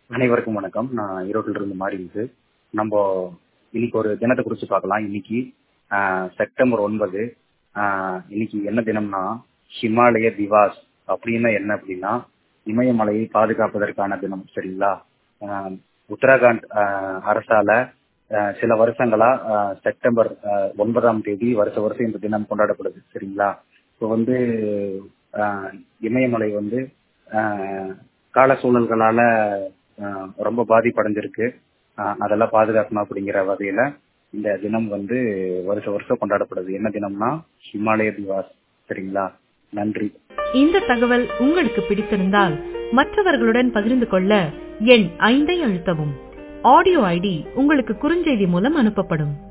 அனைவருக்கும் வணக்கம். நான் ஈரோட்டில் இருந்து மாறி இருக்கு. நம்ம இன்னைக்கு ஒரு தினத்தை குறித்து பார்க்கலாம். இன்னைக்கு செப்டம்பர் 9. இன்னைக்கு என்ன தினம்னா ஹிமாலய திவாஸ். அப்படின்னா என்ன அப்படின்னா இமயமலையை பாதுகாப்பதற்கான தினம். சரிங்களா? உத்தராகண்ட் அரசால சில வருஷங்களா செப்டம்பர் 9 வருஷம் இந்த தினம் கொண்டாடப்படுது. சரிங்களா? இப்போ இமயமலை கால சூழல்களால ரொம்ப பாதிப்படைஞ்சிருக்கு. அதெல்லாம் பாதுகாக்கணும் அப்படிங்கிற வகையில இந்த தினம் வருஷம் கொண்டாடப்படுது. என்ன தினம்னா ஹிமாலய திவாஸ். சரிங்களா? நன்றி. இந்த தகவல் உங்களுக்கு பிடித்திருந்தால் மற்றவர்களுடன் பகிர்ந்து கொள்ள எண் 5 அழுத்தவும். ஆடியோ ஐடி உங்களுக்கு குறுஞ்செய்தி மூலம் அனுப்பப்படும்.